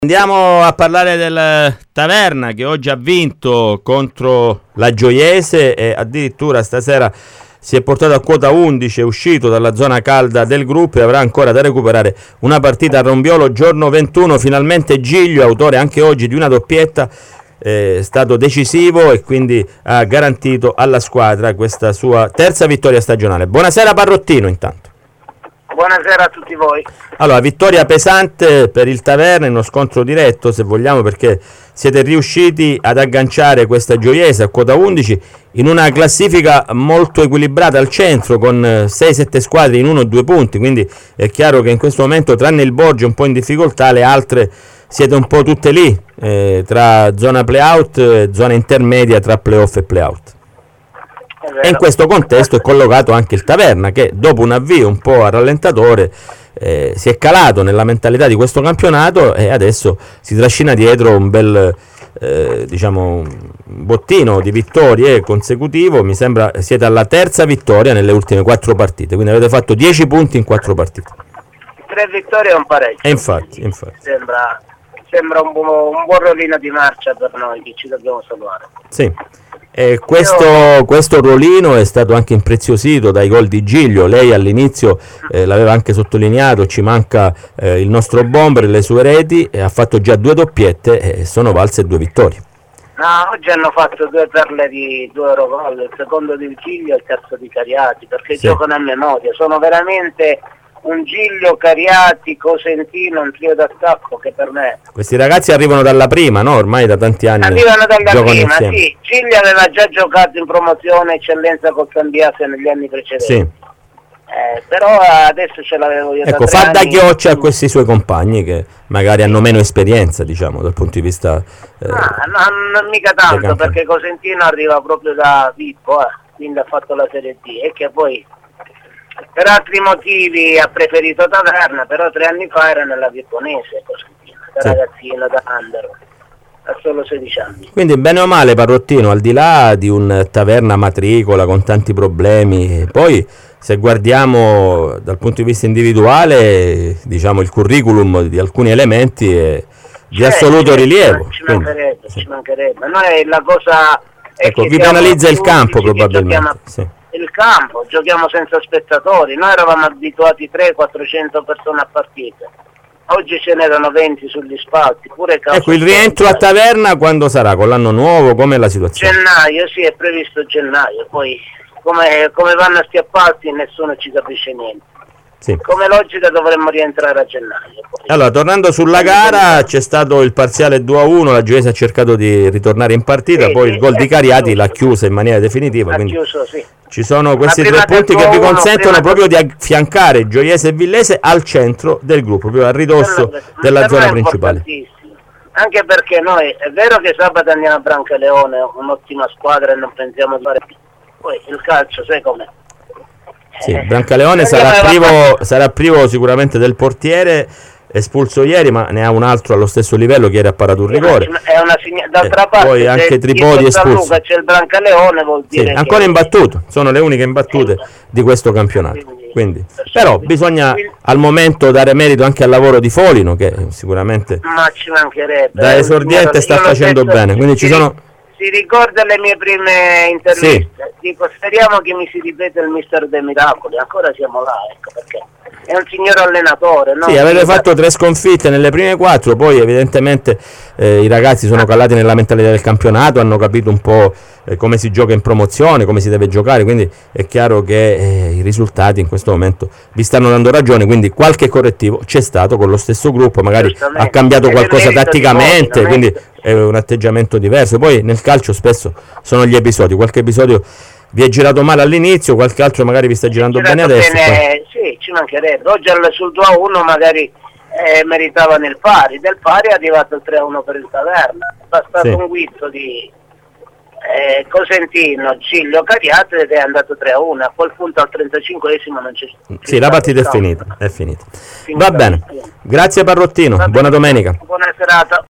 Andiamo a parlare del Taverna che oggi ha vinto contro la Gioiese e addirittura stasera si è portato a quota 11, è uscito dalla zona calda del gruppo e avrà ancora da recuperare una partita a Rombiolo giorno 21. Finalmente Giglio, autore anche oggi di una doppietta, è stato decisivo e quindi ha garantito alla squadra questa sua terza vittoria stagionale. Buonasera Parrottino intanto. Buonasera a tutti voi. Allora, vittoria pesante per il Taverna in uno scontro diretto, se vogliamo, perché siete riusciti ad agganciare questa Gioiese a quota 11 in una classifica molto equilibrata al centro con 6-7 squadre in 1 o 2 punti, quindi è chiaro che in questo momento, tranne il Borgio un po' in difficoltà, le altre siete un po' tutte lì, tra zona play-out e zona intermedia tra play-off e play-out. E in questo contesto è collocato anche il Taverna che dopo un avvio un po' a rallentatore si è calato nella mentalità di questo campionato e adesso si trascina dietro un bel bottino di vittorie consecutivo. Mi sembra siete alla terza vittoria nelle ultime 4 partite, quindi avete fatto 10 punti in 4 partite. 3 vittorie e un pareggio. E infatti. Sembra un buon rollino di marcia per noi che ci dobbiamo salvare. Sì. E questo ruolino è stato anche impreziosito dai gol di Giglio. Lei all'inizio l'aveva anche sottolineato, ci manca il nostro bomber, le sue reti, e ha fatto già 2 doppiette e sono valse 2 vittorie. No, oggi hanno fatto 2 perle di 2 Eurogol, il secondo di Giglio e il terzo di Cariati, perché giocano a memoria, sono veramente un Giglio, Cariati, Cosentino, un trio d'attacco che per me... Questi ragazzi arrivano dalla prima, no? Ormai da tanti anni. Arrivano dalla prima, insieme. Sì. Giglio aveva già giocato in promozione eccellenza col Cambiase negli anni precedenti. Sì. Però adesso ce l'avevo io. Ecco, fa da chioccia a questi suoi compagni che magari hanno meno esperienza, diciamo, dal punto di vista... non mica tanto, perché Cosentino arriva proprio da Pippo, quindi ha fatto la Serie D, e che poi... Per altri motivi ha preferito Taverna, però 3 anni fa era nella Vipponese, da ragazzino, da under, ha solo 16 anni. Quindi bene o male Parrottino, al di là di un Taverna matricola con tanti problemi, poi se guardiamo dal punto di vista individuale, diciamo il curriculum di alcuni elementi è di assoluto rilievo. Ci mancherebbe. Noi la cosa è ecco, vi penalizza il campo probabilmente. Il campo, giochiamo senza spettatori, noi eravamo abituati 300-400 persone a partita, oggi ce n'erano 20 sugli spalti, pure ecco, il rientro a Taverna quando sarà? Con l'anno nuovo? Com'è la situazione? Gennaio, sì, è previsto gennaio, poi come vanno a sti appalti nessuno ci capisce niente. Sì. Come logica dovremmo rientrare a gennaio. Allora, tornando sulla gara, c'è stato il parziale 2-1, la Gioiese ha cercato di ritornare in partita, poi il gol di Cariati l'ha chiusa in maniera definitiva, quindi ci sono questi 3 punti che vi consentono proprio di affiancare Gioiese e Villese al centro del gruppo, proprio a ridosso della zona principale. Anche perché noi, è vero che sabato andiamo a Brancaleone, un'ottima squadra e non pensiamo di fare più, poi il calcio sai com'è. Sì, Brancaleone sarà privo sicuramente del portiere espulso ieri, ma ne ha un altro allo stesso livello che ieri ha parato un rigore. D'altra parte poi anche Tripodi espulso. C'è il Brancaleone, vuol dire ancora imbattuto, sono le uniche imbattute di questo campionato. Quindi, però bisogna al momento dare merito anche al lavoro di Folino che sicuramente ci mancherebbe, da esordiente sta facendo bene, quindi ci sono... Si ricorda le mie prime interviste, dico speriamo che mi si ripeta il mister dei miracoli, ancora siamo là, ecco perché è un signor allenatore. Sì, avete fatto 3 sconfitte nelle prime 4, poi evidentemente i ragazzi sono calati nella mentalità del campionato, hanno capito un po' come si gioca in promozione, come si deve giocare, quindi è chiaro che i risultati in questo momento vi stanno dando ragione, quindi qualche correttivo c'è stato con lo stesso gruppo, magari ha cambiato qualcosa tatticamente, quindi è un atteggiamento diverso. Poi nel calcio spesso sono gli episodi, qualche episodio vi è girato male all'inizio, qualche altro magari vi sta girando bene adesso. Sì, ci mancherebbe. Oggi sul 2-1 magari meritavano il pari, del pari è arrivato il 3-1 per il Taverna, è stato un guizzo di Cosentino, Giglio, Cariati ed è andato 3-1, a quel punto al 35esimo non c'è stato. Sì, la partita è finita. Va bene, grazie Parrottino, buona domenica. Buona serata.